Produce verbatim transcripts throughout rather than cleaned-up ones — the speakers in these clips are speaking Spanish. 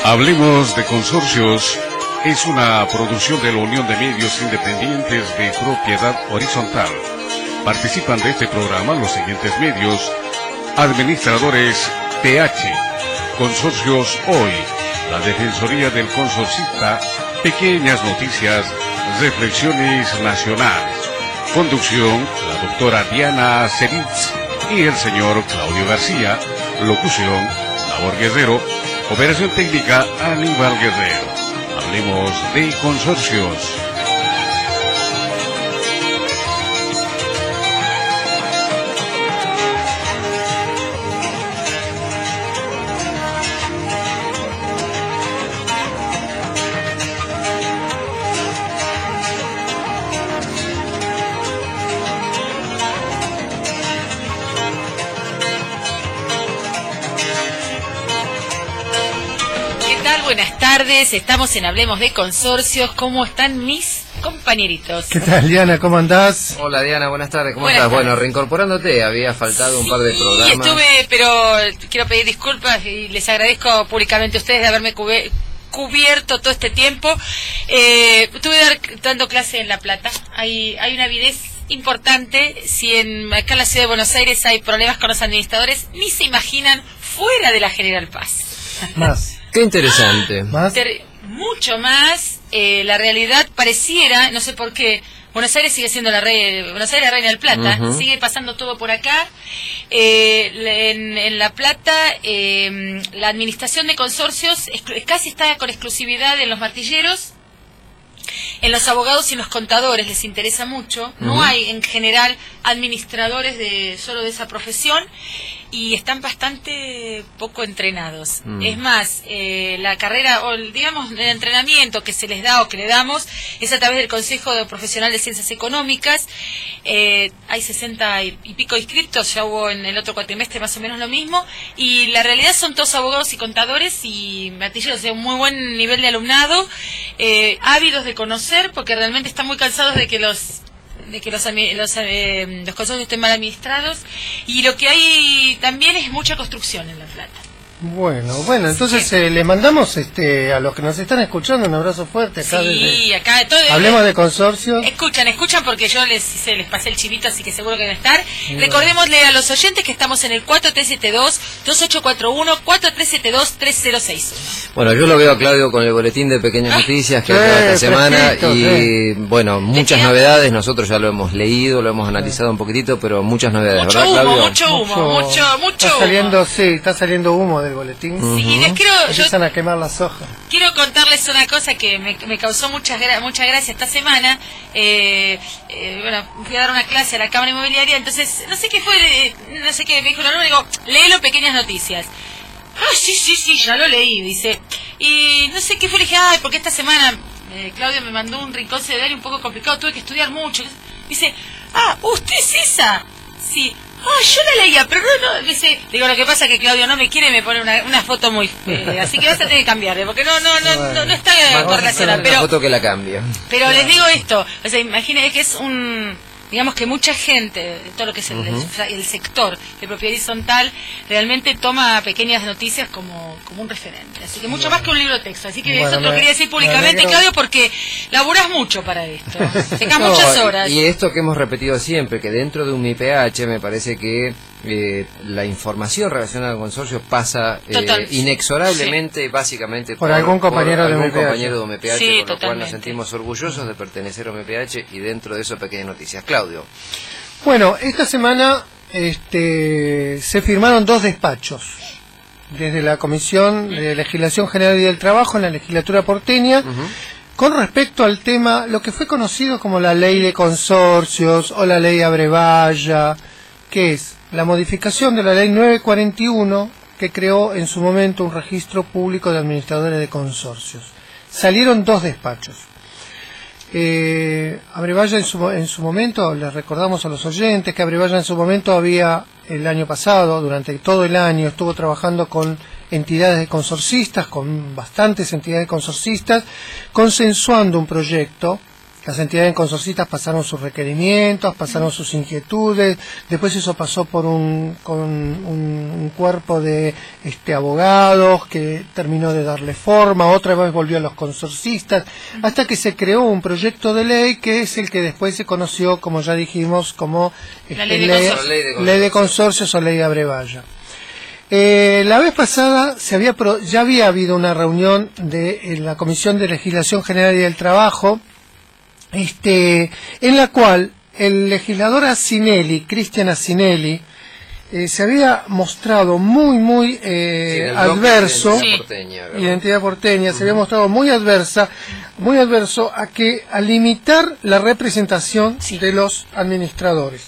Hablemos de Consorcios es una producción de la Unión de Medios Independientes de Propiedad Horizontal. Participan de este programa los siguientes medios: Administradores P H, Consorcios Hoy, la Defensoría del Consorcista, Pequeñas Noticias, Reflexiones Nacionales. Conducción, la doctora Diana Ceritz y el señor Claudio García. Locución, Labor Guerrero. Operación técnica, Aníbal Guerrero. Hablemos de Consorcios. Buenas tardes, estamos en Hablemos de Consorcios. ¿Cómo están mis compañeritos? ¿Qué tal, Diana? ¿Cómo andás? Hola, Diana, buenas tardes. ¿Cómo buenas estás? tardes. Bueno, reincorporándote, había faltado sí, un par de programas. Sí, estuve, pero quiero pedir disculpas y les agradezco públicamente a ustedes de haberme cubi- cubierto todo este tiempo. Eh, estuve dar, dando clase en La Plata. Hay, hay una avidez importante. Si en, acá en la ciudad de Buenos Aires hay problemas con los administradores, ni se imaginan fuera de la General Paz. Más. Qué interesante. ¿Más? Ter- mucho más. Eh, la realidad pareciera, no sé por qué, Buenos Aires sigue siendo la reina, Buenos Aires la reina del Plata, Uh-huh. sigue pasando todo por acá. Eh, en, en La Plata, eh, la administración de consorcios exclu- casi está con exclusividad en los martilleros. En los abogados y en los contadores les interesa mucho. No Uh-huh. hay en general administradores de solo de esa profesión y están bastante poco entrenados. Mm. Es más, eh, la carrera, o el, digamos, el entrenamiento que se les da o que le damos es a través del Consejo de Profesional de Ciencias Económicas. Eh, hay sesenta y, y pico inscritos, ya hubo en el otro cuatrimestre más o menos lo mismo, y la realidad son todos abogados y contadores y martilleros de un muy buen nivel de alumnado, eh, ávidos de conocer, porque realmente están muy cansados de que los de que los los, eh, los consorcios estén mal administrados, y lo que hay también es mucha construcción en La Plata. Bueno, bueno, entonces Sí. eh, les mandamos este, a los que nos están escuchando un abrazo fuerte acá Sí, desde... acá todo, Hablemos de Consorcios. Escuchan, escuchan porque yo les hice, les pasé el chivito, así que seguro que van a estar. Recordémosle a los oyentes que estamos en el cuatro tres siete dos, dos ocho cuatro uno, cuatro tres siete dos, tres cero seis uno. Bueno, yo lo veo a Claudio con el boletín de Pequeñas Noticias que Sí, ha traído esta semana fresquito, y, bueno, muchas queda? novedades. Nosotros ya lo hemos leído, lo hemos analizado un poquitito, pero muchas novedades, Mucho ¿verdad, humo, Claudio? mucho humo, mucho, mucho Está humo. saliendo, sí, está saliendo humo del boletín. Ujú. Y les quiero, yo Empiezan a quemar las hojas. quiero contarles una cosa que me, me causó mucha, gra- mucha gracia esta semana. Eh, eh, bueno, fui a dar una clase a la Cámara Inmobiliaria, entonces, no sé qué fue, eh, no sé qué, me dijo el alumno, digo, léelo, Pequeñas Noticias. Ah, sí, sí, sí, ya lo leí, dice. Y no sé qué fue, le dije, ay, porque esta semana eh, Claudio me mandó un rincón cerebral un poco complicado, tuve que estudiar mucho. Dice, ah, ¿usted es esa? Sí. Ah, yo la leía, pero no, no, dice, digo, lo que pasa es que Claudio no me quiere, me pone una, una foto muy fea, así que vas a tener que cambiarle, porque no, no, no, no, no está Vamos a correlacionada, hacer una pero, foto que la cambia. pero les digo esto, o sea, imagínense que es un, digamos que mucha gente, todo lo que es el, Uh-huh. el, el sector de propiedad horizontal, realmente toma Pequeñas Noticias como, como un referente, así que mucho más que un libro de texto, así que Bueno, eso te lo me- quería decir me públicamente, alegro. Claudio, porque laburás mucho para esto, te quedan No, muchas horas. Y esto que hemos repetido siempre, que dentro de un I P H me parece que eh, la información relacionada al consorcio pasa eh, Total. inexorablemente, básicamente Por algún compañero de algún M P H. compañero de M P H, Sí, con lo cual totalmente. nos sentimos orgullosos de pertenecer a M P H y dentro de eso Pequeñas Noticias. Claudio. Bueno, esta semana este, se firmaron dos despachos desde la Comisión de Legislación General y del Trabajo en la legislatura porteña Ujú. con respecto al tema, lo que fue conocido como la ley de consorcios o la ley Abrevaya, que es la modificación de la ley novecientos cuarenta y uno que creó en su momento un registro público de administradores de consorcios. Salieron dos despachos. Eh, Abrevaya en su, en su momento, les recordamos a los oyentes que Abrevaya en su momento había, el año pasado, durante todo el año, estuvo trabajando con entidades de consorcistas, con bastantes entidades consorcistas, consensuando un proyecto Las entidades consorcistas pasaron sus requerimientos, pasaron sus inquietudes, después eso pasó por un, con un, un cuerpo de este, abogados que terminó de darle forma, otra vez volvió a los consorcistas, hasta que se creó un proyecto de ley que es el que después se conoció, como ya dijimos, como este, ley de ley, consorcios. ley, de ley de consorcios o ley de Abrevaya. Eh, la vez pasada se había pro, ya había habido una reunión de en la Comisión de Legislación General y del Trabajo, este, en la cual el legislador Asinelli, Cristian Asinelli, eh, se había mostrado muy, muy eh, sí, adverso, identidad porteña, identidad porteña, uh-huh. se había mostrado muy adversa, muy adverso a que a limitar la representación sí. de los administradores.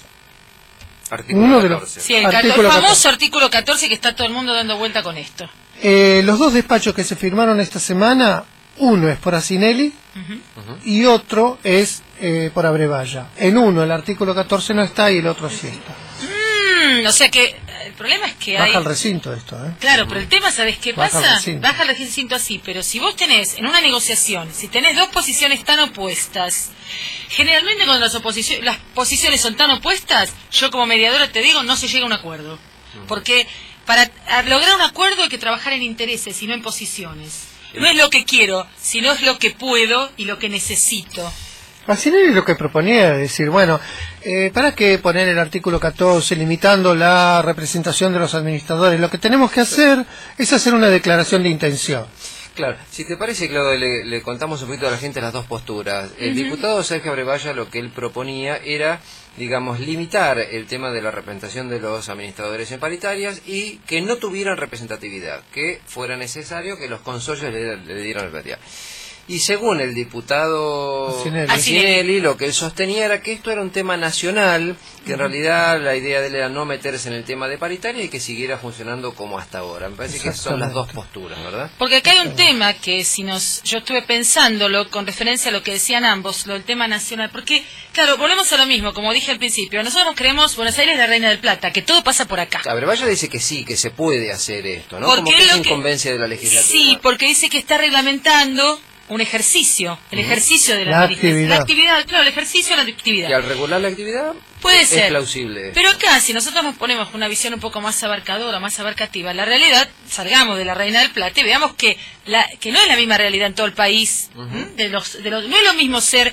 Artículo Uno catorce. De los, sí, el, artículo el famoso catorce. artículo catorce que está todo el mundo dando vuelta con esto. Eh, los dos despachos que se firmaron esta semana, uno es por Asinelli uh-huh. Uh-huh. y otro es eh, por Abrevaya. En uno el artículo catorce no está y el otro sí está. Mm, o sea que el problema es que Baja hay... el recinto esto, ¿eh? Claro, pero el tema, ¿sabes qué Baja pasa? el Baja el recinto así, pero si vos tenés en una negociación, si tenés dos posiciones tan opuestas, generalmente cuando las, oposici- las posiciones son tan opuestas, yo como mediadora te digo, no se llega a un acuerdo. Porque para lograr un acuerdo hay que trabajar en intereses y no en posiciones. No es lo que quiero, sino es lo que puedo y lo que necesito. Asinelli lo que proponía era decir, bueno, eh, ¿para qué poner el artículo catorce limitando la representación de los administradores? Lo que tenemos que hacer es hacer una declaración de intención. Claro, si te parece, Claudio, le, le contamos un poquito a la gente las dos posturas. El uh-huh. diputado Sergio Abrevaya lo que él proponía era, digamos, limitar el tema de la representación de los administradores en paritarias y que no tuvieran representatividad, que fuera necesario que los consorcios le, le dieran representatividad. Y según el diputado Asinelli. Asinelli, lo que él sostenía era que esto era un tema nacional, que en realidad la idea de él era no meterse en el tema de paritaria y que siguiera funcionando como hasta ahora. Me parece que son las dos posturas, ¿verdad? Porque acá hay un tema que si nos yo estuve pensándolo con referencia a lo que decían ambos, lo del tema nacional, porque, claro, volvemos a lo mismo, como dije al principio, nosotros creemos Buenos Aires la Reina del Plata, que todo pasa por acá. Abrevaya dice que sí, que se puede hacer esto, ¿no? Porque Como que es lo incumbencia que... de la legislatura. Sí, porque dice que está reglamentando un ejercicio, el ejercicio de la, la actividad. La actividad, claro, el ejercicio de la actividad. Y al regular la actividad puede es ser plausible. Pero acá, si nosotros nos ponemos una visión un poco más abarcadora, más abarcativa, la realidad, salgamos de la Reina del Plata y veamos que la, que no es la misma realidad en todo el país. Uh-huh. de los, de los, no es lo mismo ser,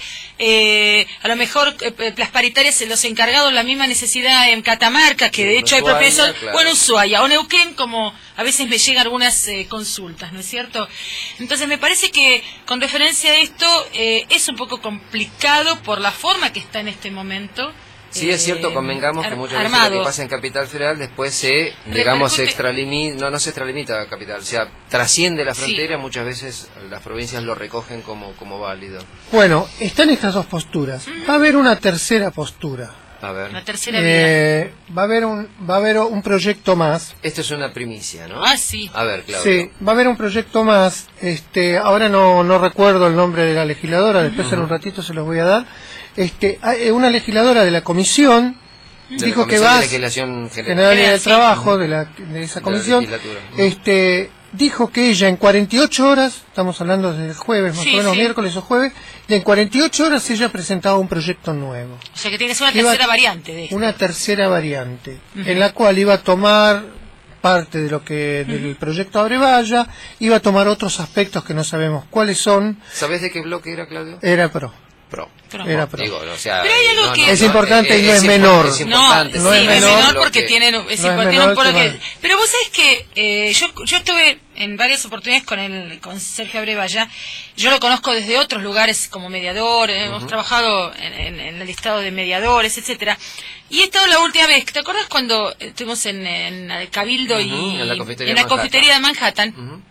eh, a lo mejor, eh, las paritarias, los encargados, la misma necesidad en Catamarca, que de hecho hay profesor, claro. o en Ushuaia, o Neuquén, como a veces me llegan algunas eh, consultas, ¿no es cierto? Entonces me parece que con referencia a esto eh, es un poco complicado por la forma que está en este momento. Sí, es cierto, convengamos que muchas veces lo que pasa en Capital Federal después se, digamos, se extralimita, no, no se extralimita a Capital, o sea, trasciende la frontera, sí. Muchas veces las provincias lo recogen como, como válido. Bueno, están estas dos posturas. Va a haber una tercera postura. A ver. La tercera eh, va a haber un va a haber un proyecto más. Esto es una primicia, ¿no? Ah, sí. A ver, Claudio. Sí, va a haber un proyecto más. Este, ahora no no recuerdo el nombre de la legisladora, después uh-huh. en un ratito se los voy a dar. Este, una legisladora de la comisión de dijo la que va de legislación general, general del sí. trabajo de la de esa comisión. De este dijo que ella en cuarenta y ocho horas, estamos hablando del jueves, más sí, o menos sí. miércoles o jueves, y en cuarenta y ocho horas ella presentaba un proyecto nuevo. O sea que tiene que ser una tercera iba, variante de esto. Una tercera variante, uh-huh. en la cual iba a tomar parte de lo que uh-huh. del proyecto Abrevaya, iba a tomar otros aspectos que no sabemos cuáles son. ¿Sabés de qué bloque era, Claudio? Era pro. Pro. Pero, Era pro. Digo, o sea, pero hay algo no, que... no, es no, importante es, y no es, es menor. Es no, no, sí, no es menor, menor porque que... tiene, es no importante, es menor, porque, que pero vos sabés que eh, yo, yo estuve en varias oportunidades con el con Sergio Abrevaya, yo lo conozco desde otros lugares como mediador, eh, uh-huh. hemos trabajado en, en, en el listado de mediadores, etcétera. Y he estado la última vez, ¿te acuerdas cuando estuvimos en, en el Cabildo uh-huh, y en la confitería, en la confitería de Manhattan? Uh-huh.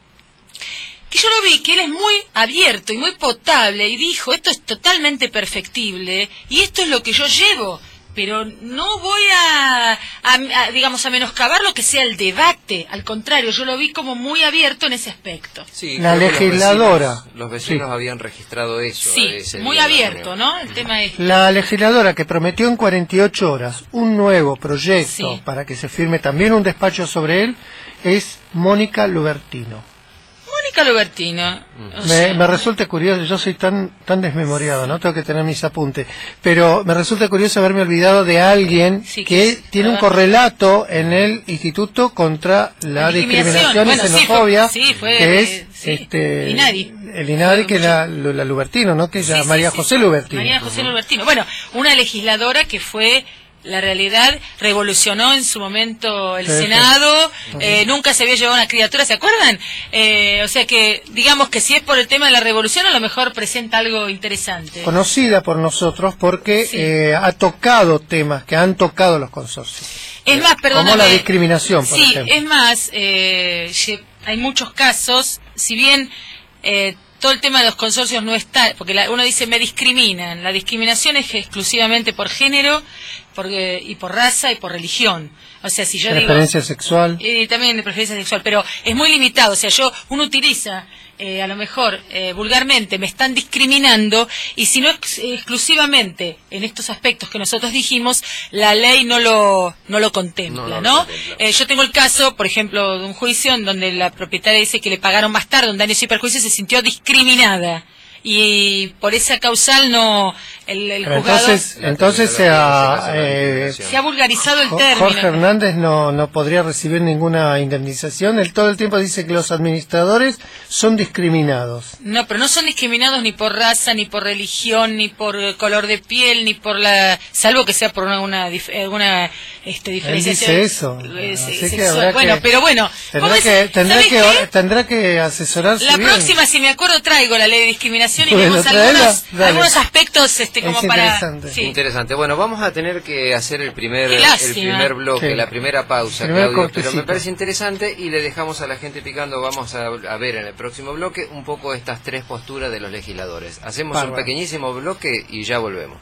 Que yo lo vi, que él es muy abierto y muy potable, y dijo, esto es totalmente perfectible, y esto es lo que yo llevo, pero no voy a, a, a digamos, a menoscabar lo que sea el debate, al contrario, yo lo vi como muy abierto en ese aspecto. Sí, la legisladora. Los vecinos, los vecinos sí. habían registrado eso. Sí, muy abierto, ¿no? El tema es... La legisladora que prometió en cuarenta y ocho horas un nuevo proyecto sí. para que se firme también un despacho sobre él, es Mónica Lubertino. Mónica Lubertino. Me, sea... me resulta curioso, yo soy tan tan desmemoriado, ¿no? Tengo que tener mis apuntes. Pero me resulta curioso haberme olvidado de alguien sí, que, que tiene un correlato en el Instituto contra la Discriminación bueno, y Xenofobia, sí, fue, sí, fue, que eh, es sí, este Inari. el Inari, que es la, la Lubertino, ¿no? Que es sí, María sí, José sí. Lubertino. María José uh-huh. Lubertino. Bueno, una legisladora que fue... La realidad revolucionó en su momento el sí, Senado, sí. Eh, nunca se había llevado una criatura, ¿se acuerdan? Eh, o sea que, digamos que si es por el tema de la revolución, a lo mejor presenta algo interesante. Conocida por nosotros porque sí. eh, ha tocado temas que han tocado los consorcios. Es más, perdóname. Como la discriminación, por sí, ejemplo. Sí, es más, eh, hay muchos casos, si bien... Eh, todo el tema de los consorcios no está, porque la, uno dice me discriminan, la discriminación es exclusivamente por género porque, y por raza y por religión. O sea, si yo preferencia digo, sexual. Y también de preferencia sexual, pero es muy limitado. O sea, yo uno utiliza, eh, a lo mejor, eh, vulgarmente, me están discriminando, y si no ex exclusivamente en estos aspectos que nosotros dijimos, la ley no lo no lo contempla, ¿no? ¿no? Lo contempla. Eh, yo tengo el caso, por ejemplo, de un juicio en donde la propietaria dice que le pagaron más tarde un daño y perjuicio, se sintió discriminada. Y por esa causal no el, el juzgado entonces entonces se ha eh, se ha vulgarizado el término. Jorge Hernández no no podría recibir ninguna indemnización. Él todo el tiempo dice que los administradores son discriminados. No, pero no son discriminados ni por raza, ni por religión, ni por color de piel, ni por la, salvo que sea por una alguna alguna este diferenciación. Él dice eso. Eh, Así que habrá bueno, que, pero bueno, tendrá que tendrá que qué? tendrá que asesorarse la bien. próxima, si me acuerdo, traigo la ley de discriminación. Y bueno, vemos algunos, algunos aspectos este como es para interesante. Sí. Interesante. Bueno, vamos a tener que hacer el primer el primer bloque, sí. la primera pausa, primer Claudio, pero me parece interesante y le dejamos a la gente picando. Vamos a, a ver en el próximo bloque un poco estas tres posturas de los legisladores. Hacemos Bárbaro. un pequeñísimo bloque y ya volvemos.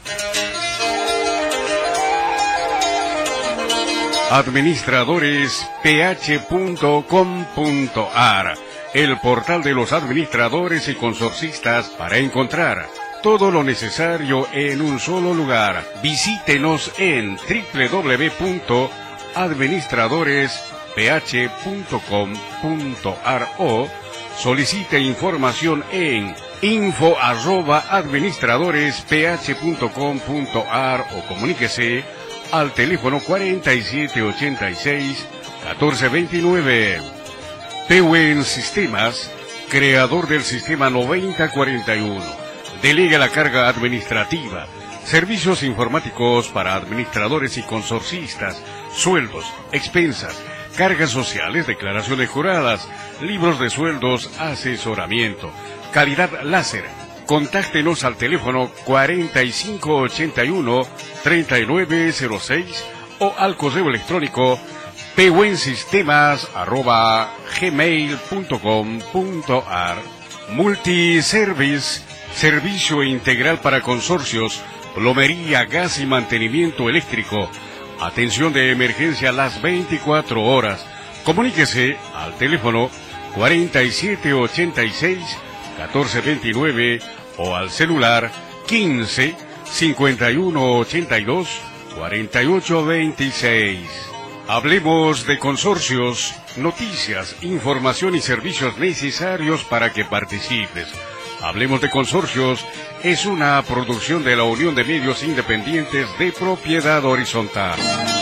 administradores p h punto com punto a r, el portal de los administradores y consorcistas para encontrar todo lo necesario en un solo lugar. Visítenos en doble u doble u doble u punto administradores p h punto com punto a r o solicite información en info arroba administradores p h punto com punto a r o comuníquese al teléfono cuarenta y siete ochenta y seis catorce veintinueve. Pewen Sistemas, creador del sistema noventa cuarenta y uno, delega la carga administrativa, servicios informáticos para administradores y consorcistas, sueldos, expensas, cargas sociales, declaraciones juradas, libros de sueldos, asesoramiento, calidad láser. Contáctenos al teléfono cuarenta y cinco ochenta y uno treinta y nueve cero seis o al correo electrónico pewensistemas arroba gmail punto com punto a r. Multiservice, servicio integral para consorcios, plomería, gas y mantenimiento eléctrico. Atención de emergencia las veinticuatro horas. Comuníquese al teléfono cuarenta y siete ochenta y seis catorce veintinueve o al celular quince cincuenta y uno ochenta y dos cuarenta y ocho veintiséis. Hablemos de consorcios, noticias, información y servicios necesarios para que participes. Hablemos de Consorcios es una producción de la Unión de Medios Independientes de Propiedad Horizontal.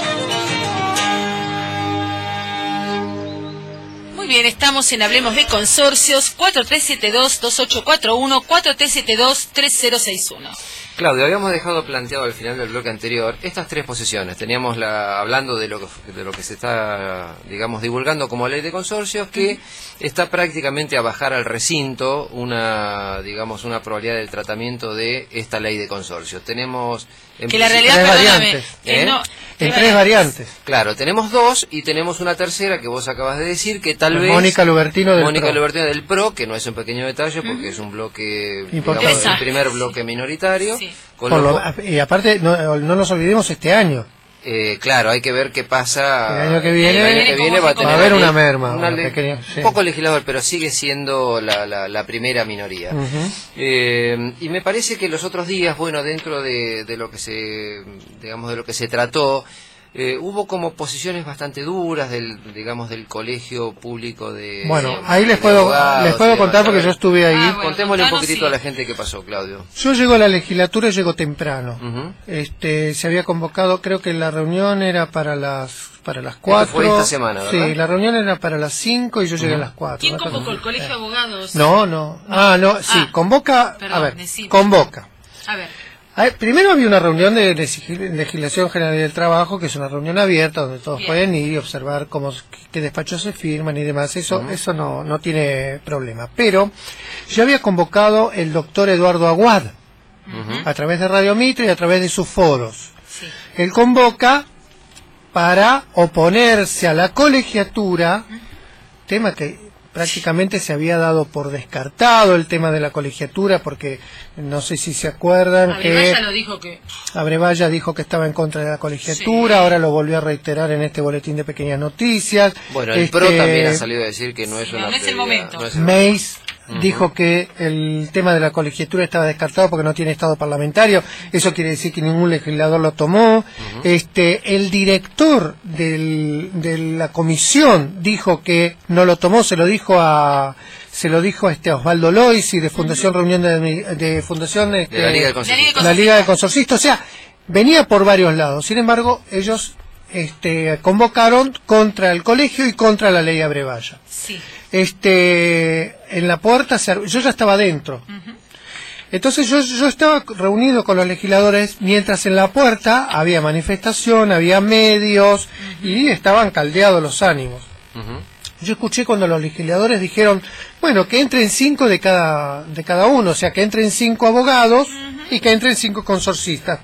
Muy bien, estamos en Hablemos de Consorcios, cuatro tres siete dos, dos ocho cuatro uno, cuatro tres siete dos, tres cero seis uno. Claudio, habíamos dejado planteado al final del bloque anterior estas tres posiciones. Teníamos la hablando de lo que de lo que se está, digamos, divulgando como ley de consorcios, que está prácticamente a bajar al recinto una, digamos, una probabilidad del tratamiento de esta ley de consorcios. Tenemos en que la realidad, perdóname, ¿eh? no, en tres variantes. Claro, tenemos dos y tenemos una tercera que vos acabas de decir que tal vez Mónica Lubertino del Mónica Pro. Lubertino del Pro, que no es un pequeño detalle porque uh-huh. es un bloque, digamos, Exacto. el primer bloque sí. minoritario. Sí. Con lo, y aparte, no, no nos olvidemos este año. Eh, claro, hay que ver qué pasa. El año que viene, el año que viene va a tener va a haber una merma. Una una pequeña, sí. sí. Un poco legislador, pero sigue siendo la, la, la primera minoría. Uh-huh. eh, y me parece que los otros días, bueno, dentro de, de lo que se, digamos, de lo que se trató, Eh, hubo como posiciones bastante duras del, digamos, del colegio público de... Bueno, de ahí les puedo, abogados, les puedo digamos, contar porque a ver, yo estuve ahí. Ah, bueno. Contémosle un Contanos, poquitito sí. a la gente qué pasó, Claudio. Yo llego a la legislatura y llego temprano. Ujú. Este, se había convocado, creo que la reunión era para las para las cuatro. fue esta semana, ¿verdad? Sí, la reunión era para las cinco y yo llegué a las cuatro. ¿Quién una cosa convocó? así. ¿El colegio de abogados? No, no. Ah, no, sí, Ah, convoca, perdón, a ver, decime. convoca. A ver. Ah, primero había una reunión de Legis- Legislación General del Trabajo, que es una reunión abierta donde todos Bien. pueden ir y observar cómo qué despachos se firman y demás. Eso Ujú. eso no no tiene problema. Pero yo había convocado el doctor Eduardo Aguad Ujú. a través de Radio Mitre y a través de sus foros. Sí. Él convoca para oponerse a la colegiatura, tema que prácticamente se había dado por descartado, el tema de la colegiatura, porque no sé si se acuerdan Abrevaya que lo dijo que... Abrevaya dijo que estaba en contra de la colegiatura, Sí. ahora lo volvió a reiterar en este boletín de pequeñas noticias. Bueno, el Este, PRO también ha salido a decir que no es Sí, una no es el prioridad, momento. no es el Meis Ujú. dijo que el tema de la colegiatura estaba descartado porque no tiene estado parlamentario. Eso quiere decir que ningún legislador lo tomó. Este, el director del, de la comisión dijo que no lo tomó, se lo dijo a se lo dijo a este Osvaldo Loisi de Fundación Reunión de, de Fundación este, De la Liga de La Liga de Consorcios. la Liga de Consorcistas. O sea, venía por varios lados. Sin embargo, ellos este, convocaron contra el colegio y contra la ley Abrevaya. Sí. Este, en la puerta, se ar- yo ya estaba dentro. Entonces yo, yo estaba reunido con los legisladores mientras en la puerta había manifestación, había medios y estaban caldeados los ánimos. Ujú. Yo escuché cuando los legisladores dijeron, bueno, que entren cinco de cada, de cada uno, o sea, que entren cinco abogados y que entren cinco consorcistas.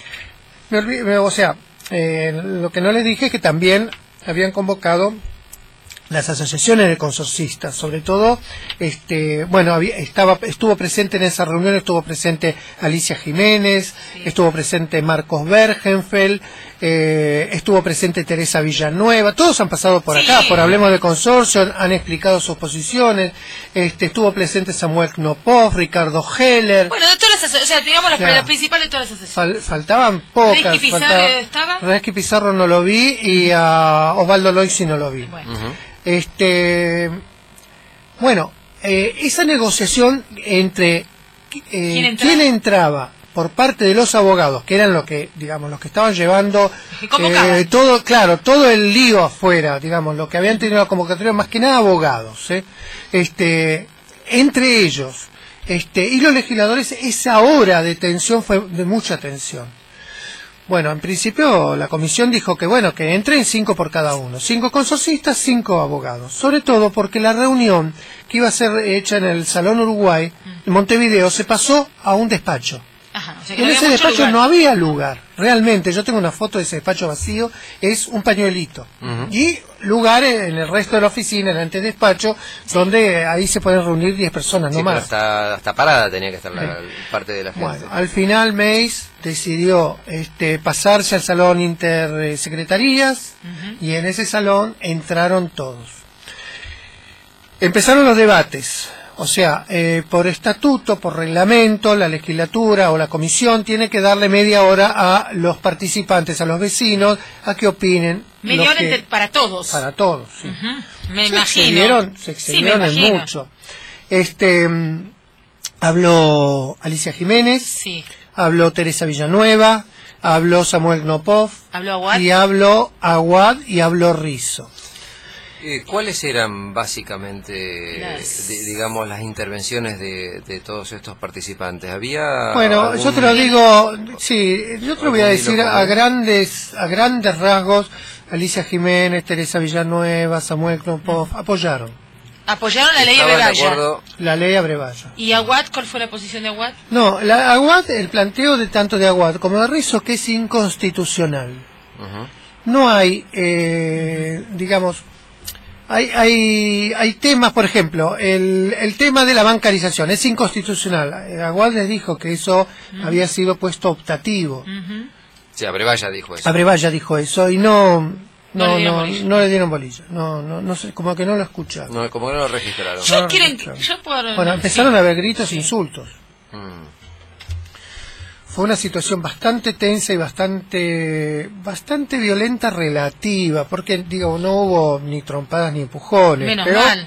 Me olvi- me- o sea, eh, lo que no les dije es que también habían convocado las asociaciones de consorcistas, sobre todo, este, bueno, había, estaba, estuvo presente en esa reunión, estuvo presente Alicia Jiménez, Sí. estuvo presente Marcos Bergenfeld, eh, estuvo presente Teresa Villanueva, todos han pasado por Sí. acá, por Hablemos de Consorcio, han explicado sus posiciones, este, estuvo presente Samuel Knopov, Ricardo Heller, Bueno, de todas las aso- o sea, digamos las, Claro. las principales de todas las asociaciones. Fal- faltaban pocas. ¿Reski Pizarro faltaba- estaba? Reski Pizarro no lo vi y a Osvaldo Loisi no lo vi. Bueno. Ujú. Este, bueno, eh, esa negociación entre eh, ¿Quién entraba? quién entraba por parte de los abogados, que eran los que, digamos, los que estaban llevando Que convocaban. eh, todo, claro, todo el lío afuera, digamos, lo que habían tenido la convocatoria, más que nada abogados, ¿eh? este, entre ellos, este, y los legisladores, esa hora de tensión fue de mucha tensión. Bueno, en principio la comisión dijo que bueno, que entren cinco por cada uno, cinco consorcistas, cinco abogados, sobre todo porque la reunión que iba a ser hecha en el Salón Uruguay, en Montevideo, se pasó a un despacho. Ajá, o sea, Y que en no ese había mucho despacho lugar. no había lugar, realmente, yo tengo una foto de ese despacho vacío, es un pañuelito. Ujú. Y lugar en el resto de la oficina, en el antedespacho, donde ahí se pueden reunir diez personas, Sí, no pero más. hasta, hasta parada tenía que estar la, parte de la gente. Bueno, al final Meis decidió este, pasarse al salón intersecretarías y en ese salón entraron todos. Empezaron los debates, o sea, eh, por estatuto, por reglamento, la legislatura o la comisión tiene que darle media hora a los participantes, a los vecinos, a que opinen. Media lo hora que- entre- para todos. Para todos, sí. Ujú, Me se imagino. excedieron, se Sí, me excedieron en imagino. mucho. Este, mm, habló Alicia Jiménez, Sí. habló Teresa Villanueva, habló Samuel Knopov, Habló Aguad. y habló Aguad y habló Rizzo. Eh, ¿Cuáles eran básicamente, Las- di- digamos, las intervenciones de, de todos estos participantes? ¿Había Bueno, algún- yo te lo digo, sí, yo te lo voy a algún decir hilo a común? grandes, a grandes rasgos. Alicia Jiménez, Teresa Villanueva, Samuel Knopov apoyaron Apoyaron la ley estaban de Abrevaya. acuerdo? la ley Abrevaya. ¿Y Aguad? ¿Cuál fue la posición de Aguad? No, la Aguad, el planteo de tanto de Aguad como de Rizzo que es inconstitucional. Ujú. No hay, eh, digamos, hay, hay, hay temas, por ejemplo, el, el tema de la bancarización es inconstitucional. Eh, Aguad les dijo que eso había sido puesto optativo. Ujú. Sí, Abrevaya dijo eso. Abrevaya dijo eso y no, No no, le dieron no, bolilla. no le dieron bolilla. No, no, no sé, como que no lo escucharon. No, como que no lo registraron. Yo No, quiero... claro. Yo por... Bueno, empezaron a haber gritos e insultos. Mm. fue una situación bastante tensa y bastante bastante violenta relativa, porque digo, no hubo ni trompadas ni empujones. Menos pero, mal.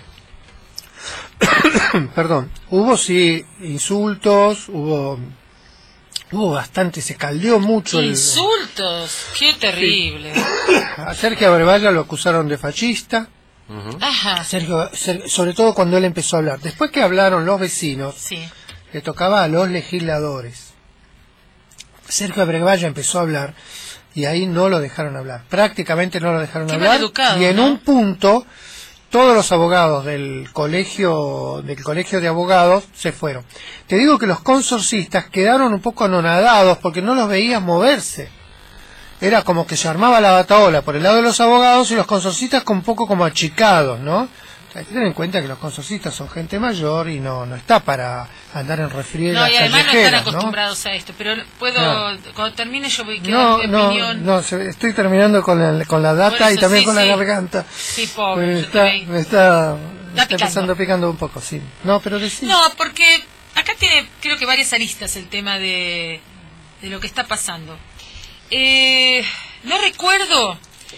perdón, hubo sí insultos, hubo hubo bastante, se caldeó mucho. Insultos, el, qué terrible. Sí. A Sergio Abrevaya lo acusaron de fascista. Uh-huh. Ajá. Sergio, Sergio, sobre todo cuando él empezó a hablar. Después que hablaron los vecinos, sí, le tocaba a los legisladores. Sergio Abrevaya empezó a hablar y ahí no lo dejaron hablar. Prácticamente no lo dejaron qué hablar. Educado, y en ¿no? un punto todos los abogados del colegio del colegio de abogados se fueron. Te digo que los consorcistas quedaron un poco anonadados porque no los veías moverse. Era como que se armaba la bataola por el lado de los abogados y los consorcistas un poco como achicados, ¿no? Hay que tener en cuenta que los consorcistas son gente mayor y no no está para andar en refriegas no, y además no están acostumbrados ¿no? a esto. Pero puedo, no. cuando termine yo voy a no, mi no, opinión. No, estoy terminando con la, con la data y también sí, con sí. la garganta. Sí, pobre. Me está, me está, me está picando. empezando picando un poco, sí. No, pero decí. No, porque acá tiene, creo que varias aristas el tema de, de lo que está pasando. Eh, no recuerdo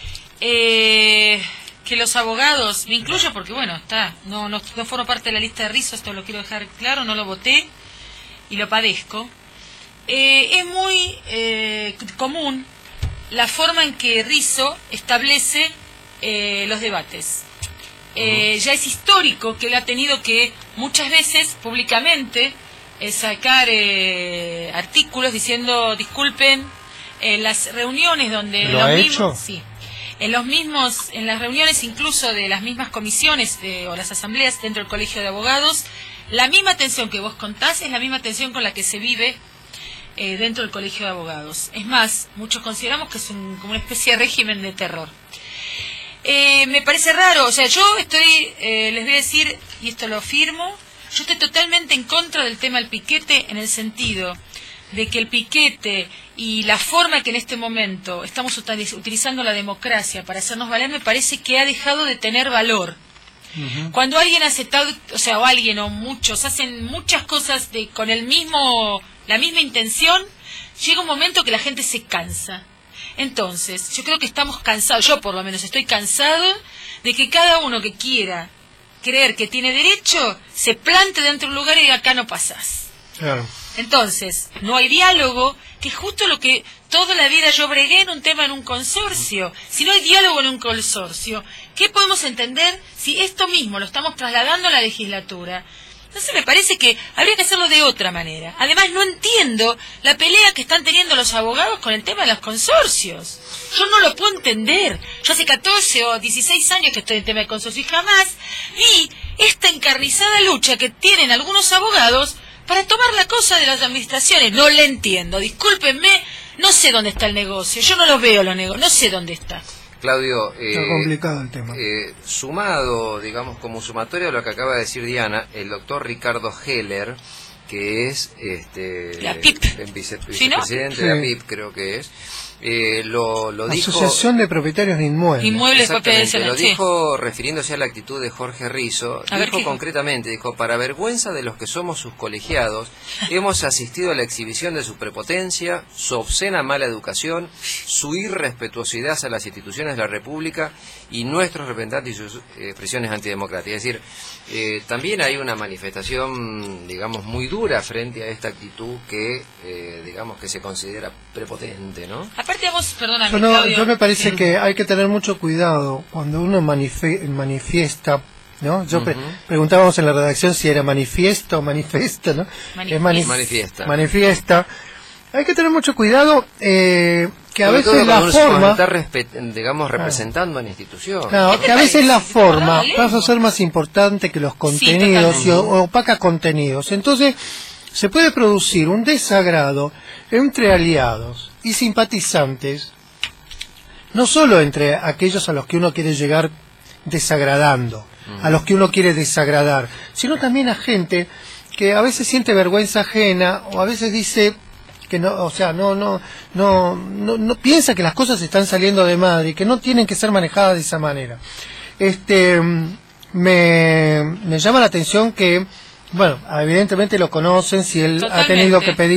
eh, que los abogados, me incluyo porque bueno, está, no, no, no formo parte de la lista de Rizzo, esto lo quiero dejar claro, no lo voté y lo padezco. Eh, es muy eh, común la forma en que Rizzo establece eh, los debates. Eh, ya es histórico que él ha tenido que muchas veces públicamente eh, sacar eh, artículos diciendo disculpen. En las reuniones donde ¿Lo los ha mismos, hecho? sí, en los mismos, en las reuniones incluso de las mismas comisiones de, o las asambleas dentro del colegio de abogados, la misma tensión que vos contás es la misma tensión con la que se vive eh, dentro del colegio de abogados. Es más, muchos consideramos que es un, como una especie de régimen de terror. Eh, me parece raro, o sea, yo estoy, eh, les voy a decir, y esto lo afirmo, yo estoy totalmente en contra del tema del piquete en el sentido de que el piquete y la forma que en este momento estamos utilizando la democracia para hacernos valer me parece que ha dejado de tener valor. Uh-huh. Cuando alguien hace tal, o sea, o alguien o muchos hacen muchas cosas de con el mismo la misma intención, llega un momento que la gente se cansa. Entonces, yo creo que estamos cansados, yo por lo menos estoy cansado de que cada uno que quiera creer que tiene derecho se plante dentro de un lugar y diga acá no pasás. Claro. Entonces, no hay diálogo, que es justo lo que toda la vida yo bregué en un tema en un consorcio. Si no hay diálogo en un consorcio, ¿qué podemos entender si esto mismo lo estamos trasladando a la legislatura? Entonces me parece que habría que hacerlo de otra manera. Además, no entiendo la pelea que están teniendo los abogados con el tema de los consorcios. Yo no lo puedo entender. Yo hace catorce o dieciséis años que estoy en tema de consorcio y jamás vi esta encarnizada lucha que tienen algunos abogados para tomar la cosa de las administraciones. No le entiendo, discúlpenme, no sé dónde está el negocio, yo no lo veo los negocios, no sé dónde está. Claudio, eh, está complicado el tema. Eh, sumado, digamos, como sumatorio a lo que acaba de decir Diana, el doctor Ricardo Heller, que es este la P I P. el vice, ¿Sí, no? vicepresidente sí. de la P I P, creo que es, eh, lo, lo dijo... Asociación de Propietarios de Inmuebles. Inmuebles Exactamente, de lo sí. dijo refiriéndose a la actitud de Jorge Rizzo, a dijo ver, concretamente, dijo, para vergüenza de los que somos sus colegiados, hemos asistido a la exhibición de su prepotencia, su obscena mala educación, su irrespetuosidad hacia las instituciones de la República y nuestros representantes y sus eh, expresiones antidemocráticas. Es decir, eh, también hay una manifestación, digamos, muy dura frente a esta actitud que, eh, digamos, que se considera prepotente, ¿no? Aparte vos, perdóname, Yo, no, Claudio. yo me parece Sí. que hay que tener mucho cuidado cuando uno manife- manifiesta, ¿no? Yo Uh-huh. pre- preguntábamos en la redacción si era manifiesto o manifesta, ¿no? Manifiesta. Es mani- Manifiesta. Manifiesta. Hay que tener mucho cuidado eh, que a Sobre veces todo la cuando uno forma... está, respe- digamos, representando a la institución. No, ¿Qué te que a veces parece? la forma Dale. pasa a ser más importante que los contenidos y o- opaca contenidos. Entonces, se puede producir un desagrado entre aliados y simpatizantes, no solo entre aquellos a los que uno quiere llegar desagradando, a los que uno quiere desagradar, sino también a gente que a veces siente vergüenza ajena o a veces dice que no, o sea, no, no, no, no, no piensa que las cosas están saliendo de madre y que no tienen que ser manejadas de esa manera. Este, me, me llama la atención que, bueno, evidentemente lo conocen, si él Totalmente. ha tenido que pedir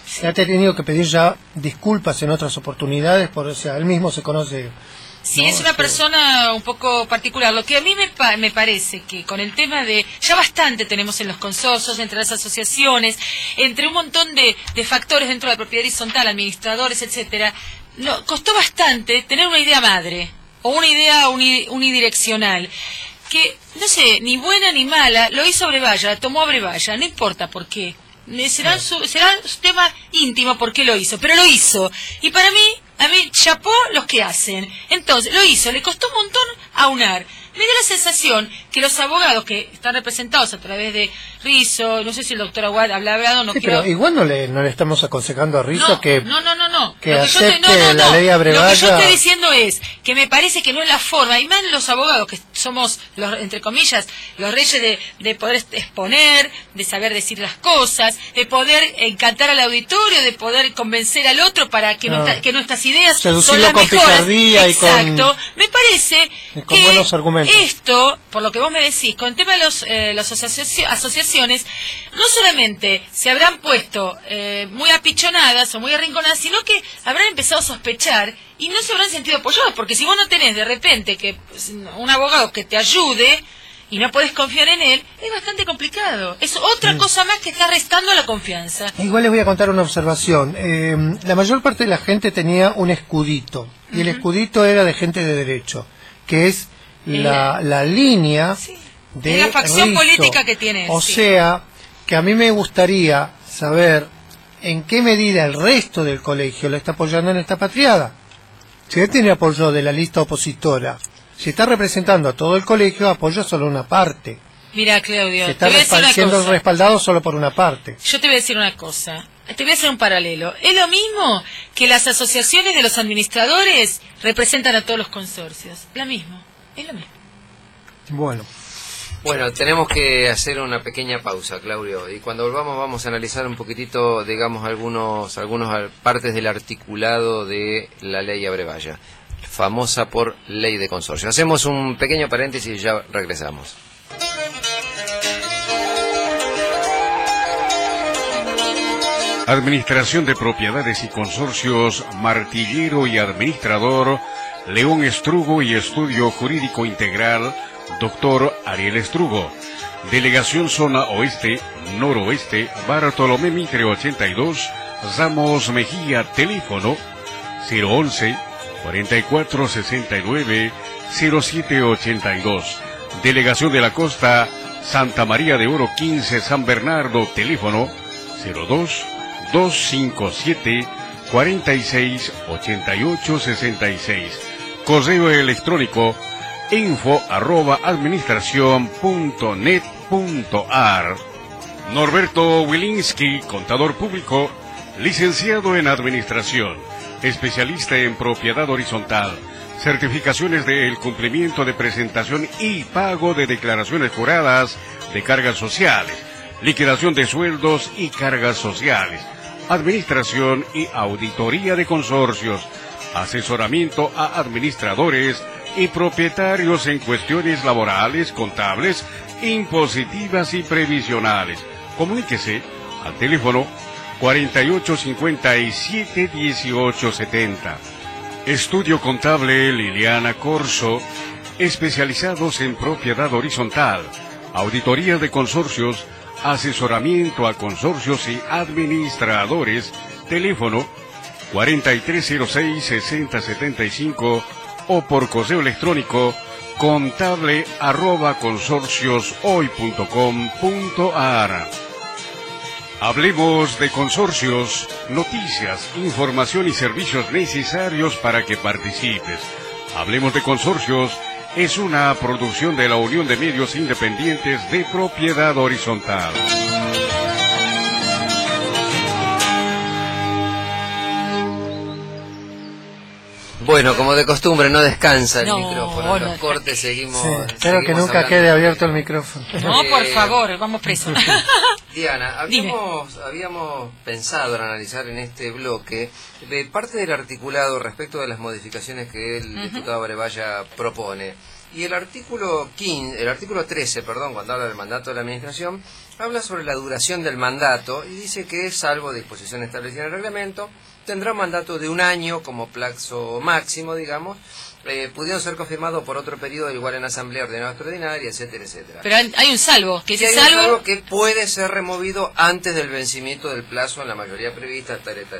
sí. Ha tenido que pedir ya disculpas en otras oportunidades, por, o sea, él mismo se conoce. Sí, ¿no? es una Este... persona un poco particular. Lo que a mí me, pa me parece que con el tema de... Ya bastante tenemos en los consorcios, entre las asociaciones, entre un montón de, de factores dentro de la propiedad horizontal, administradores, etcétera. No, costó bastante tener una idea madre o una idea uni, unidireccional que, no sé, ni buena ni mala, lo hizo Abrevaya, tomó Abrevaya, no importa por qué. Será su, será su tema íntimo por qué lo hizo, pero lo hizo. Y para mí, a mí, chapó los que hacen. Entonces, lo hizo, le costó un montón aunar. Me da la sensación que los abogados que están representados a través de Rizzo, no sé si el doctor Aguad habla hablado, no sí, quiero... pero igual no le, no le estamos aconsejando a Rizzo no, que, no, no, no, no. que Lo que acepte yo te, no, no, la no. ley Abrevaya. Lo que yo estoy diciendo es que me parece que no es la forma, y más los abogados que somos, los, entre comillas, los reyes de, de poder exponer, de saber decir las cosas, de poder encantar al auditorio, de poder convencer al otro para que, no. nuestra, que nuestras ideas seducirlo son las con mejores. picardía Exacto. Y con, me parece con que buenos argumentos. Esto, por lo que vos me decís, con el tema de los, eh, las asoci asociaciones, no solamente se habrán puesto eh, muy apichonadas o muy arrinconadas, sino que habrán empezado a sospechar y no se habrán sentido apoyados, porque si vos no tenés de repente que pues, un abogado que te ayude y no podés confiar en él, es bastante complicado. Es otra sí. cosa más que está restando la confianza. Igual les voy a contar una observación. Eh, la mayor parte de la gente tenía un escudito, y uh-huh. el escudito era de gente de derecho, que es la, eh, la línea sí. de la facción Rizzo. política que tiene. O sí. sea, que a mí me gustaría saber en qué medida el resto del colegio lo está apoyando en esta patriada. Si él tiene apoyo de la lista opositora, si está representando a todo el colegio, apoya solo una parte. Mira, Claudio, si está te voy a decir una siendo cosa. respaldado solo por una parte. Yo te voy a decir una cosa. Te voy a hacer un paralelo. Es lo mismo que las asociaciones de los administradores representan a todos los consorcios. Lo mismo. Es lo mismo. Bueno. Bueno, tenemos que hacer una pequeña pausa, Claudio, y cuando volvamos vamos a analizar un poquitito, digamos, algunos algunos partes del articulado de la ley Abrevaya, famosa por ley de consorcio. Hacemos un pequeño paréntesis y ya regresamos. Administración de Propiedades y Consorcios, Martillero y Administrador, León Estrugo y Estudio Jurídico Integral, doctor Ariel Estrugo. Delegación Zona Oeste, Noroeste, Bartolomé Mitre ochenta y dos, Ramos Mejía, teléfono cero once, cuarenta y cuatro sesenta y nueve, cero siete ochenta y dos. Delegación de la Costa, Santa María de Oro quince, San Bernardo, teléfono cero dos, dos cinco siete, cuarenta y seis, ochenta y ocho sesenta y seis. Correo electrónico info arroba administración punto net punto ar. Norberto Wilinski, contador público, licenciado en administración, especialista en propiedad horizontal, certificaciones de el cumplimiento de presentación y pago de declaraciones juradas de cargas sociales, liquidación de sueldos y cargas sociales, administración y auditoría de consorcios, asesoramiento a administradores y propietarios en cuestiones laborales, contables, impositivas y previsionales. Comuníquese al teléfono cuarenta y ocho cincuenta y siete dieciocho setenta. Estudio Contable Liliana Corso, especializados en propiedad horizontal, auditoría de consorcios, asesoramiento a consorcios y administradores, teléfono cuarenta y tres cero seis, sesenta setenta y cinco o por correo electrónico contable arroba consorcios hoy punto com punto ar. Hablemos de consorcios, noticias, información y servicios necesarios para que participes. Hablemos de consorcios es una producción de la Unión de Medios Independientes de Propiedad Horizontal. Bueno, como de costumbre, no descansa el no, micrófono. En no, los cortes seguimos. Sí, seguimos espero que nunca hablando. quede abierto el micrófono. No, por Eh, favor, vamos presos. Diana, habíamos, habíamos pensado en analizar en este bloque de parte del articulado respecto de las modificaciones que el uh-huh. diputado Abrevaya propone. Y el artículo quince, el artículo trece, perdón, cuando habla del mandato de la administración, habla sobre la duración del mandato y dice que, salvo disposición establecida en el reglamento, tendrá un mandato de un año como plazo máximo, digamos, eh, pudiendo ser confirmado por otro periodo igual en asamblea ordenada extraordinaria, etcétera, etcétera. Pero hay un salvo, que Sí, ese hay un salvo... salvo que puede ser removido antes del vencimiento del plazo en la mayoría prevista, tal y tal.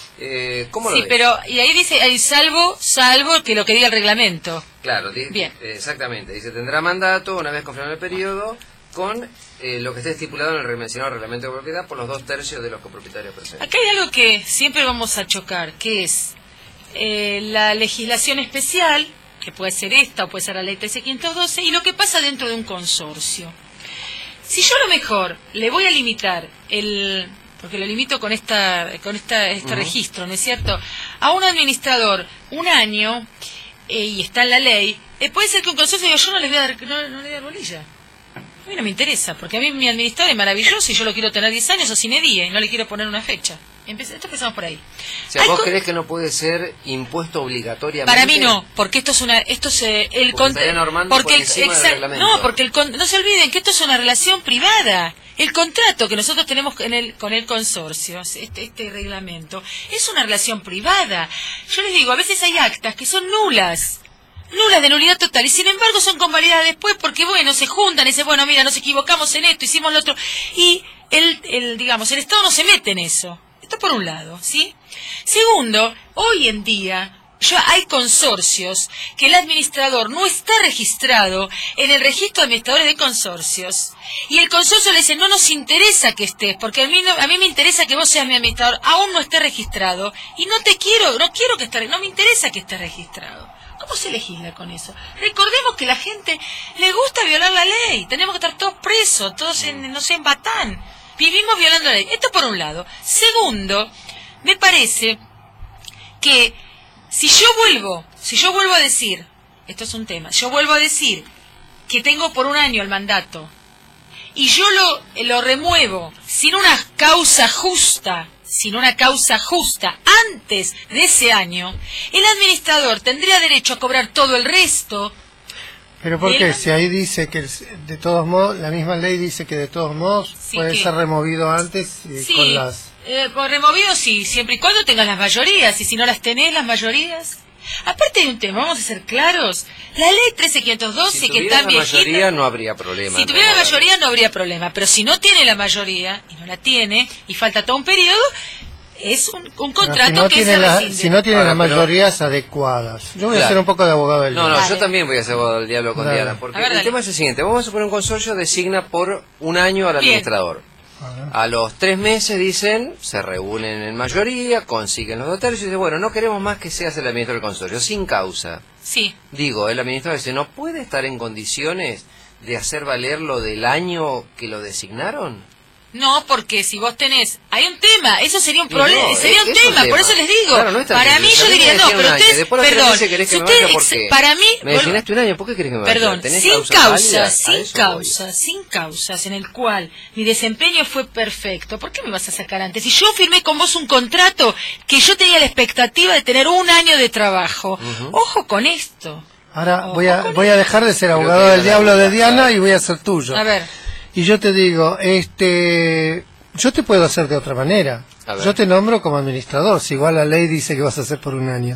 Eh, ¿Cómo lo Sí, ves? pero, y ahí dice, hay salvo, salvo que lo que diga el reglamento. Claro, di- Bien. eh, exactamente. Dice, tendrá mandato una vez confirmado el periodo con eh, lo que esté estipulado en el mencionado reglamento de propiedad por los dos tercios de los copropietarios presentes. Acá hay algo que siempre vamos a chocar, que es eh, la legislación especial, que puede ser esta o puede ser la ley trece quinientos doce, y lo que pasa dentro de un consorcio. Si yo a lo mejor le voy a limitar el... porque lo limito con esta con esta este Uh-huh. registro, ¿no es cierto?, a un administrador un año, eh, y está en la ley, eh, puede ser que un consorcio diga, yo no les voy a dar, no, no le voy a dar bolilla. A mí no me interesa, porque a mí mi administrador es maravilloso y yo lo quiero tener diez años o sin edie, no le quiero poner una fecha. Empe- Esto empezamos por ahí. O sea, Hay ¿vos co- creés que no puede ser impuesto obligatoriamente? Para mí no, porque esto es una, esto es eh, el Porque con- estaría normando porque por el- encima del exa- reglamento. no, porque el con- no se olviden que esto es una relación privada. El contrato que nosotros tenemos en el, con el consorcio, este, este reglamento, es una relación privada. Yo les digo, a veces hay actas que son nulas, nulas de nulidad total, y sin embargo son convalidadas después porque, bueno, se juntan y dicen, bueno, mira, nos equivocamos en esto, hicimos lo otro, y el, el digamos, el Estado no se mete en eso. Esto por un lado, ¿sí? Segundo, hoy en día ya hay consorcios que el administrador no está registrado en el registro de administradores de consorcios y el consorcio le dice, no nos interesa que estés, porque a mí, no, a mí me interesa que vos seas mi administrador, aún no esté registrado y no te quiero, no quiero que estés, no me interesa que estés registrado. ¿Cómo se legisla con eso? Recordemos que la gente le gusta violar la ley, tenemos que estar todos presos, todos en, no sé, en Batán. Vivimos violando la ley. Esto por un lado. Segundo, me parece que si yo vuelvo, si yo vuelvo a decir, esto es un tema, yo vuelvo a decir que tengo por un año el mandato y yo lo, lo remuevo sin una causa justa, sin una causa justa antes de ese año, el administrador tendría derecho a cobrar todo el resto. Pero ¿por Bien. qué? Si ahí dice que de todos modos, la misma ley dice que de todos modos Sí, puede que- ser removido antes eh, Sí, con las... eh, por removido sí, siempre y cuando tengas las mayorías, y si no las tenés, las mayorías... Aparte de un tema, vamos a ser claros, la ley trece quinientos doce, Si que tuviera está la viejita... mayoría no habría problema. Si en tuviera la removerlo. mayoría no habría problema, pero si no tiene la mayoría, y no la tiene, y falta todo un periodo, es un, un Pero contrato si no que tiene se la- rescinde. si no tiene Ahora, las pero- mayorías adecuadas. Yo voy a Claro. hacer un poco de abogado del No, diablo. no, Dale. yo también voy a hacer abogado del diablo con Dale. Diana, porque A ver, el dale. tema es el siguiente, vamos a suponer un consorcio designa por un año al Bien. administrador. Ajá. A los tres meses dicen, se reúnen en mayoría, consiguen los dos tercios y dicen, bueno, no queremos más que seas el administrador del consorcio, sin causa. Sí, Digo, el administrador dice, ¿no puede estar en condiciones de hacer valer lo del año que lo designaron? no, porque si vos tenés... Hay un tema, eso sería un Y problema, no, sería es- un es un tema, por tema. eso les digo. Claro, no es tan para simple. mí yo A mí me diría, no, decían pero un año, ustedes... después los tres Perdón, meses querés que si me vaya, ustedes- ¿por qué? para mí... Me vuelvo- designaste un año, ¿por qué querés que me vaya? Perdón, ¿Tenés sin válida? A causas, eso sin voy. causas, sin causas en el cual mi desempeño fue perfecto, ¿por qué me vas a sacar antes? Si yo firmé con vos un contrato que yo tenía la expectativa de tener un año de trabajo, Ujú. ojo con esto. Ahora Ojo voy a, con voy a dejar de ser Creo abogado que del era diablo la de verdad. Diana y voy a ser tuyo. A ver, Y yo te digo, este, yo te puedo hacer de otra manera. A ver. Yo te nombro como administrador, si igual la ley dice que vas a hacer por un año.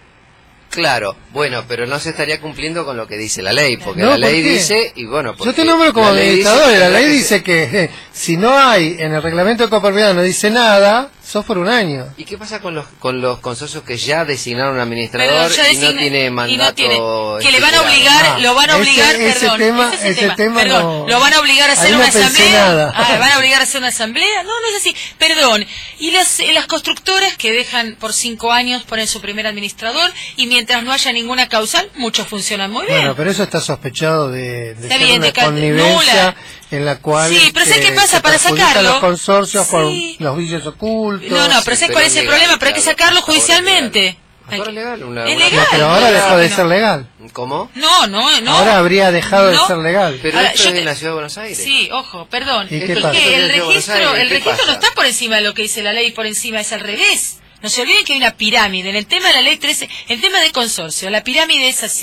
Claro, bueno, pero no se estaría cumpliendo con lo que dice la ley, porque No, la ley ¿por qué? dice, y bueno, porque Yo te nombro como la ley dice administrador y que la tendrá ley que dice ser- que eh, si no hay en el reglamento de copropiedad no dice nada, sos por un año. ¿Y qué pasa con los con los consorcios que ya designaron un pero administrador ya y no designa- tiene y mandato? no tiene, que le van a estipulado? obligar, Ah, lo van a ese- obligar, ese perdón, tema- ese es el ese tema, tema perdón, no- lo van a obligar a hacer ahí no una pensé asamblea, nada. ah, van a obligar a hacer una asamblea, no, no es así, perdón, y las, las constructoras que dejan por cinco años ponen su primer administrador y mientras no haya ninguna causal, muchos funcionan muy bien. Bueno, pero eso está sospechado de, de Está ser bien, una de ca- connivencia nula. en la cual Sí, pero ¿sabes este, qué pasa? se Para perjudican sacarlo- los consorcios Sí. por los vicios ocultos. No, no, pero Sí, ¿sabes cuál pero es el legal, problema? Pero hay que claro, sacarlo hasta ahora judicialmente. legal. Hasta Hay ahora que- legal, una- es una- legal. No, pero ahora no, dejó de no. ser legal. ¿Cómo? No, no, no. Ahora habría dejado de No. ser legal. Pero Ahora, esto yo es te- en la Ciudad de Buenos Aires. Sí, ojo, perdón. ¿Y qué Es pasa? que el Esto es de Buenos registro, Aires, el ¿qué registro no pasa? está por encima de lo que dice la ley, por encima es al revés. No se olviden que hay una pirámide. En el tema de la ley trece, el tema de consorcio, la pirámide es así.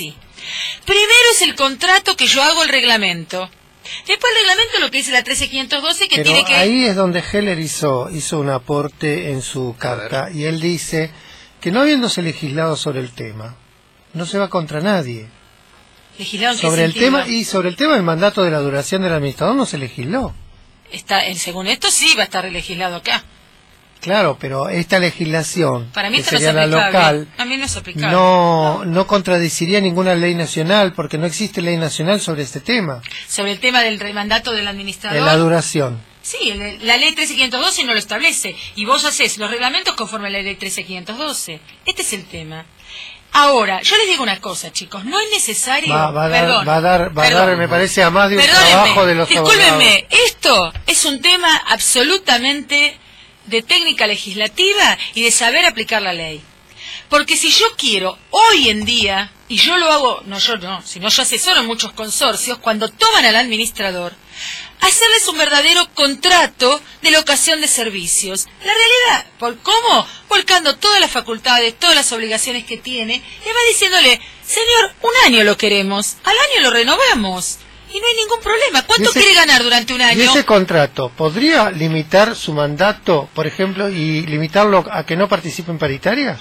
Primero es el contrato que yo hago, el reglamento. Después el reglamento, lo que dice la trece quinientos doce, que Pero tiene que... ahí es donde Heller hizo, hizo un aporte en su carta, y él dice que no habiéndose legislado sobre el tema, no se va contra nadie. ¿Legislado en qué Sobre el sentido? tema, y sobre el tema del mandato de la duración del administrador no se legisló. Está, el, según esto sí va a estar legislado acá. Claro, pero esta legislación, Para mí que esto no es sería la aplicable. local, A mí no es aplicable. no, no contradeciría ninguna ley nacional, porque no existe ley nacional sobre este tema, Sobre el tema del mandato del administrador. de la duración. Sí, el- la ley trece quinientos doce no lo establece. Y vos haces los reglamentos conforme a la ley trece quinientos doce. Este es el tema. Ahora, yo les digo una cosa, chicos. No es necesario... Va, va a dar, perdón, va a dar, va a perdón. dar, me parece, a más de un Perdónenme, trabajo de los discúlpenme, abogados. esto es un tema absolutamente de técnica legislativa y de saber aplicar la ley. Porque si yo quiero, hoy en día, y yo lo hago, no yo no, sino yo asesoro en muchos consorcios, cuando toman al administrador, hacerles un verdadero contrato de locación de servicios. La realidad, ¿por cómo? Volcando todas las facultades, todas las obligaciones que tiene, y va diciéndole, señor, un año lo queremos, al año lo renovamos, y no hay ningún problema. ¿Cuánto Y ese- quiere ganar durante un ¿Y año? ese contrato podría limitar su mandato, por ejemplo, y limitarlo a que no participe en paritarias?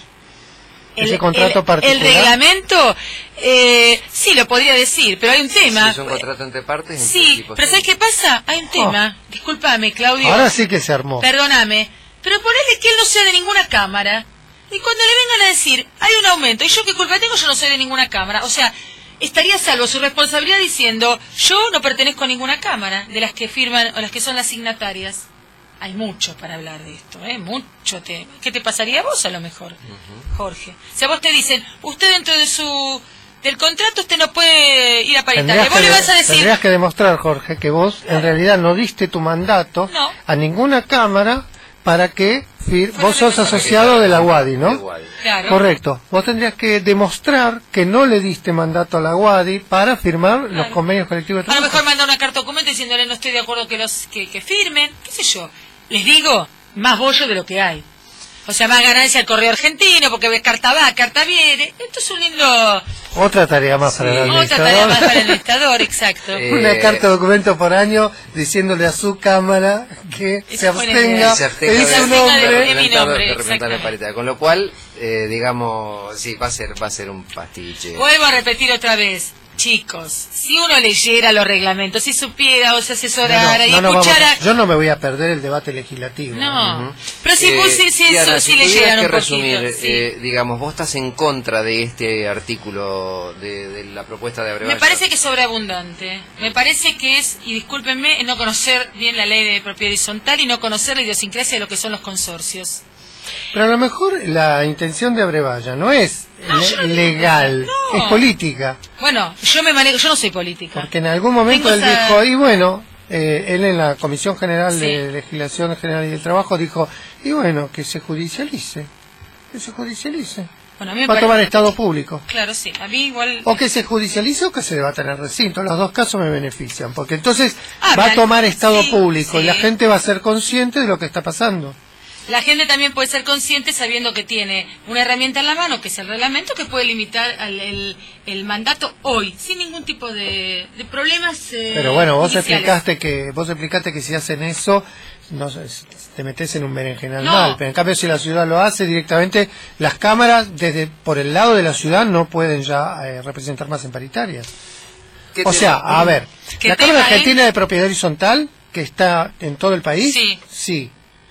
Ese contrato el, particular. el reglamento, eh, sí, lo podría decir, pero hay un tema. Si es un contrato entre partes, en Sí, principio, pero sí. ¿sabes qué pasa? Hay un tema. Discúlpame, Claudio. Ahora sí que se armó. Perdóname. Pero ponele que él no sea de ninguna cámara. Y cuando le vengan a decir, hay un aumento, ¿y yo qué culpa tengo? Yo no soy de ninguna cámara. O sea, estaría salvo su responsabilidad diciendo, yo no pertenezco a ninguna cámara de las que firman o las que son las signatarias. Hay mucho para hablar de esto, ¿eh? Mucho tema. ¿Qué te pasaría a vos a lo mejor, uh-huh. Jorge? Si a vos te dicen, usted dentro de su del contrato usted no puede ir a paritaria. Tendrías Vos que, le vas a decir... tendrías que demostrar, Jorge, que vos en realidad no diste tu mandato No. a ninguna cámara para que fir- Fuera vos sos de- asociado de la UADI, De ¿no? Guadi. Claro. Correcto. Vos tendrías que demostrar que no le diste mandato a la UADI para firmar los Claro. convenios colectivos de A lo trabajo. mejor mandar una carta documento diciéndole no estoy de acuerdo que los que, que firmen, qué sé yo. Les digo, más bollo de lo que hay. O sea, más ganancia al correo argentino, porque ves carta va, carta viene. Esto es un lindo... Otra tarea más Sí. para el Otra tarea más para el administrador. administrador, exacto. Eh, Una carta documento por año diciéndole a su cámara que Esa se fue la abstenga idea. se en abstenga su se abstenga de- nombre. de mi representar- nombre, de representar la exactamente. paritaria. Con lo cual, eh, digamos, sí, va a ser va a ser un pastiche. Vuelvo a repetir otra vez. Chicos, si uno leyera los reglamentos, si supiera o se asesorara y No, no, no, escuchara... vamos a- yo no me voy a perder el debate legislativo. No, Ujú. pero si, Eh, vos- si, si Diana, eso, si tuvieras leyeran que un poquito. resumir, sí. eh, digamos, vos estás en contra de este artículo de, de la propuesta de Abrevaya. Me parece que es sobreabundante. Me parece que es, y discúlpenme, no conocer bien la ley de propiedad horizontal y no conocer la idiosincrasia de lo que son los consorcios. Pero a lo mejor la intención de Abrevaya no es No, le- yo no digo legal, que- no. es política. Bueno, yo me manejo, yo no soy política. Porque en algún momento Tengo él esa- dijo, y bueno, eh, él en la Comisión General Sí. de Legislación General y del Trabajo dijo, y bueno, que se judicialice, que se judicialice. Bueno, a mí me Va a parece- tomar estado público. Claro, sí. A mí igual... O que se judicialice o que se debata en el recinto. Los dos casos me benefician. Porque entonces Ah, va a bien. tomar estado Sí, público y sí. la gente va a ser consciente de lo que está pasando. La gente también puede ser consciente sabiendo que tiene una herramienta en la mano, que es el reglamento, que puede limitar al- el, el mandato hoy, sin ningún tipo de, de problemas. eh, Pero bueno, vos iniciales. explicaste que vos explicaste que si hacen eso, no sé, te metes en un berenjenal No. mal. Pero en cambio, si la ciudad lo hace directamente, las cámaras desde por el lado de la ciudad no pueden ya eh, representar más en paritarias. ¿Qué O te- sea, a ver, ¿Qué la tema, Cámara eh? Argentina de Propiedad Horizontal, que está en todo el país, Sí. sí.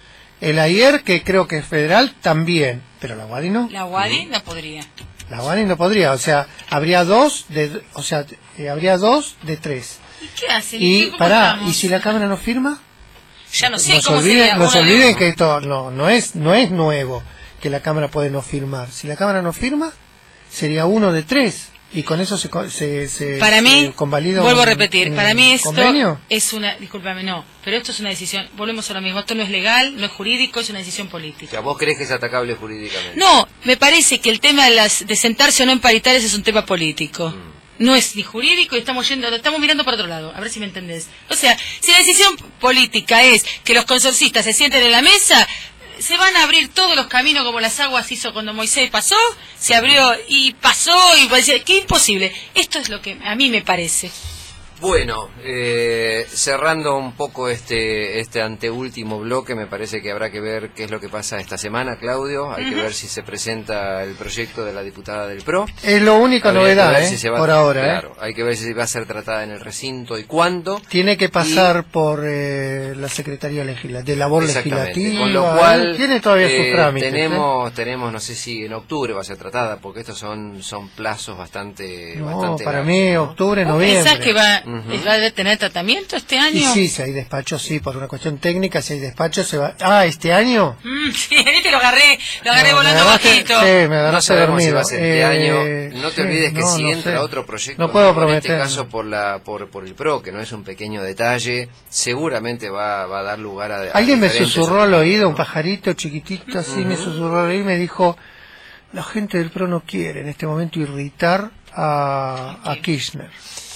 El A I E R, que creo que es federal, también. Pero la UADI no. La UADI no podría. La UADI no podría. O sea, habría dos de, o sea, eh, habría dos de tres. ¿Y qué hacen? Y ¿Cómo pará, estamos? ¿y si la Cámara no firma? Ya no sé No se cómo sería. olviden, no se uno de- olviden que esto no, no es, no es nuevo que la Cámara puede no firmar. Si la Cámara no firma, sería uno de tres. Y con eso se, co- se, se, Para mí, se convalida vuelvo a un- repetir, un para mí esto convenio. es una, discúlpame, no, pero esto es una decisión, volvemos a lo mismo, esto no es legal, no es jurídico, es una decisión O política. sea, vos crees que es atacable jurídicamente. No, me parece que el tema de, las, de sentarse o no en paritarias es un tema político. No es ni jurídico y estamos yendo, estamos mirando para otro lado, a ver si me entendés. O sea, si la decisión política es que los consorcistas se sienten en la mesa, se van a abrir todos los caminos como las aguas hizo cuando Moisés pasó, se abrió y pasó y parecía que imposible. Esto es lo que a mí me parece. Bueno, eh, cerrando un poco este este anteúltimo bloque, me parece que habrá que ver qué es lo que pasa esta semana, Claudio. Hay uh-huh. que ver si se presenta el proyecto de la diputada del P R O. Es lo única Habría novedad, ¿eh? si va, por ahora. Claro, ¿eh? hay que ver si va a ser tratada en el recinto y cuándo. Tiene que pasar y... por eh, la Secretaría Legislativa, de Labor Legislativa. Con lo cual, ¿eh? Tiene todavía eh, sus trámites. Tenemos, ¿eh? tenemos, no sé si en octubre va a ser tratada, porque estos son son plazos bastante... No, bastante para largos, mí, ¿no? octubre, noviembre. ¿Pensás que va, Uh-huh. va a tener tratamiento este año? Y sí, si hay despacho, sí, por una cuestión técnica, si hay despacho se va... Ah, ¿este año? Mm, sí, viste, lo agarré, lo agarré No, volando me agarraste- bajito. Sí, me No agarraste sabemos si dormido. va a ser este Eh, año. No te sí, olvides que no, si no entra sé. otro proyecto, No puedo en prometer. este caso por la por, por el P R O, que no es un pequeño detalle, seguramente va, va a dar lugar a... a Alguien me diferentes susurró al opiniones, oído, ¿no? un pajarito chiquitito así, Ujú. me susurró al oído y me dijo, la gente del P R O no quiere en este momento irritar a, a Kirchner.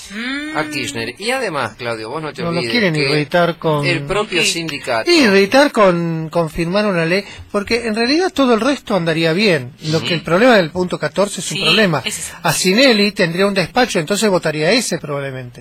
A Kirchner. Y además, Claudio, vos no te No lo olvides quieren que irritar con... el propio Sí. sindicato... Irritar con, con firmar una ley, porque en realidad todo el resto andaría bien. Lo que el problema del punto catorce es un Sí, problema. ese es- A Sinelli tendría un despacho, entonces votaría ese probablemente.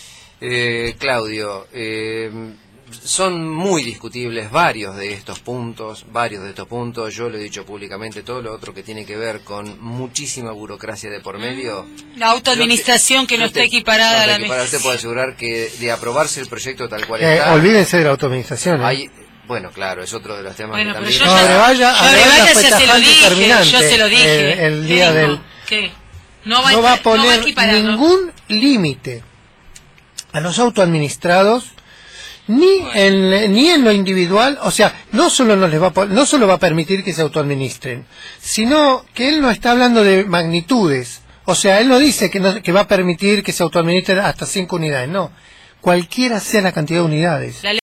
Eh, Claudio, eh, son muy discutibles varios de estos puntos, varios de estos puntos. Yo lo he dicho públicamente, todo lo otro que tiene que ver con muchísima burocracia de por medio. La autoadministración que no, no está te- equiparada no a está la equiparada. misma. Usted puede asegurar que de aprobarse el proyecto tal cual Eh, está, olvídense de la automatización. ¿eh? hay, bueno, claro, es otro de los temas Bueno, que pero también... yo No, ya- Arevalla, yo a Arevalla Arevalla fue ya se lo tajante y dije, terminante yo se lo dije. el- el ¿Qué día dijo? del- ¿Qué? No va, No va a no va poner equipararlo. ningún límite a los autoadministrados, ni en ni en lo individual, o sea, no solo no les va a, po- no solo va a permitir que se autoadministren, sino que él no está hablando de magnitudes, o sea, él no dice que no- que va a permitir que se autoadministren hasta cinco unidades, no, cualquiera sea la cantidad de unidades. La